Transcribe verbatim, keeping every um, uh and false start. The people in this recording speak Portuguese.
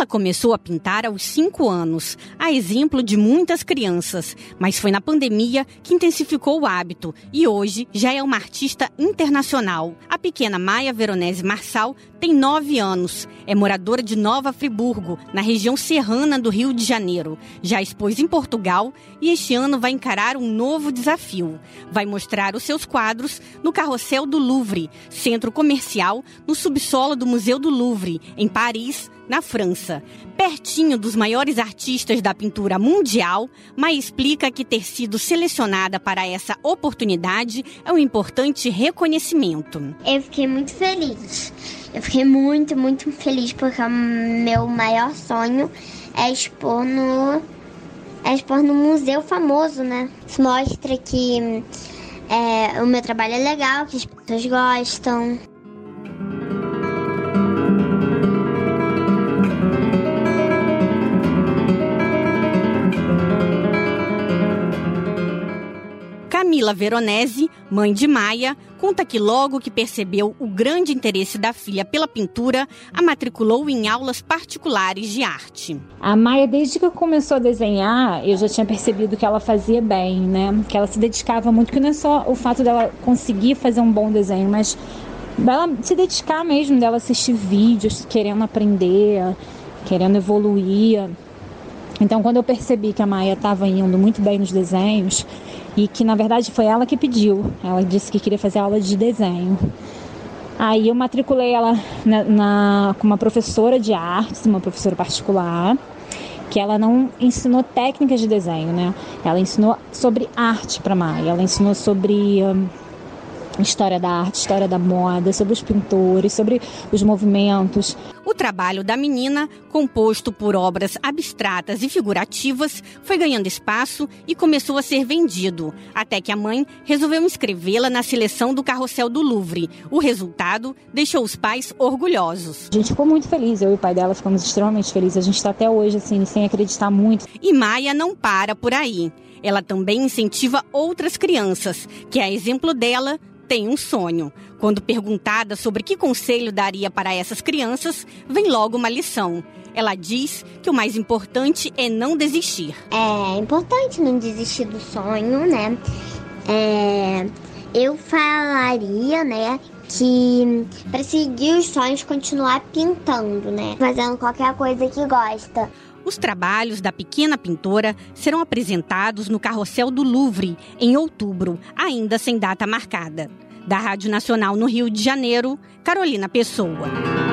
começou a pintar aos cinco anos, a exemplo de muitas crianças, mas foi na pandemia que intensificou o hábito e hoje já é uma artista internacional. A pequena Maia Veronese Marçal tem nove anos, é moradora de Nova Friburgo, na região serrana do Rio de Janeiro. Já expôs em Portugal e este ano vai encarar um novo desafio. Vai mostrar os seus quadros no Carrossel do Louvre, centro comercial no subsolo do Museu do Louvre, em Paris, na França. Pertinho dos maiores artistas da pintura mundial, Maia explica que ter sido selecionada para essa oportunidade é um importante reconhecimento. Eu fiquei muito feliz. Eu fiquei muito, muito feliz porque o meu maior sonho é expor no, é expor no museu famoso, né? Isso mostra que é, o meu trabalho é legal, que as pessoas gostam. Camila Veronese, mãe de Maia, conta que logo que percebeu o grande interesse da filha pela pintura, a matriculou em aulas particulares de arte. A Maia, desde que começou a desenhar, eu já tinha percebido que ela fazia bem, né? Que ela se dedicava muito, que não é só o fato dela conseguir fazer um bom desenho, mas dela se dedicar mesmo, dela assistir vídeos, querendo aprender, querendo evoluir. Então, quando eu percebi que a Maia estava indo muito bem nos desenhos, e que, na verdade, foi ela que pediu. Ela disse que queria fazer aula de desenho. Aí eu matriculei ela na, na, com uma professora de artes, uma professora particular, que ela não ensinou técnicas de desenho, né? Ela ensinou sobre arte para Maia. Ela ensinou sobre um, história da arte, história da moda, sobre os pintores, sobre os movimentos. O trabalho da menina, composto por obras abstratas e figurativas, foi ganhando espaço e começou a ser vendido, até que a mãe resolveu inscrevê-la na seleção do Carrossel do Louvre. O resultado deixou os pais orgulhosos. A gente ficou muito feliz, eu e o pai dela ficamos extremamente felizes. A gente está até hoje assim, sem acreditar muito. E Maia não para por aí. Ela também incentiva outras crianças, que, a exemplo dela, tem um sonho. Quando perguntada sobre que conselho daria para essas crianças, vem logo uma lição. Ela diz que o mais importante é não desistir. É importante não desistir do sonho, né? É, eu falaria, né, que para seguir os sonhos, continuar pintando, né? Fazendo qualquer coisa que gosta. Os trabalhos da pequena pintora serão apresentados no Carrossel do Louvre em outubro, ainda sem data marcada. Da Rádio Nacional no Rio de Janeiro, Carolina Pessoa.